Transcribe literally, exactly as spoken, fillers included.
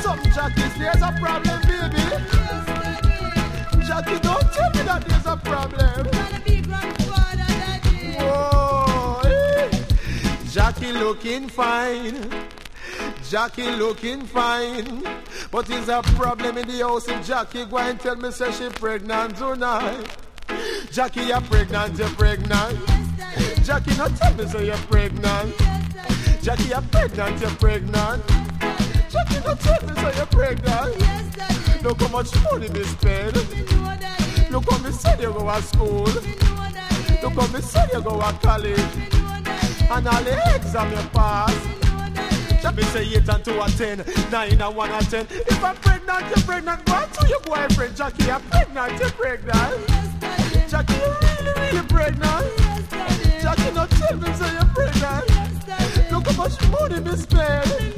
something, Jackie. There's a problem, baby. Jackie, don't tell me that there's a problem. Whoa, eh. Jackie looking fine. Jackie looking fine. But there's a problem in the house if Jackie go and tell me say she pregnant tonight. Jackie, you're pregnant, you're pregnant. Yes, Jackie, not tell me say you're pregnant. Yes, Jackie, you're pregnant, you're pregnant. Jackie, not tell me say you're pregnant. Yes, look how much money we spend. Look how me said you go to school. Look how me said you go to college. And all the exam you pass. Jackie say eight and two and ten, nine and one and ten. If I'm pregnant, you're pregnant. Go to your boyfriend, Jackie, you're pregnant, you're pregnant. Jackie, you really, really pregnant? Yes, Jackie, not tell me say you're pregnant. Yes, look how much money we spend.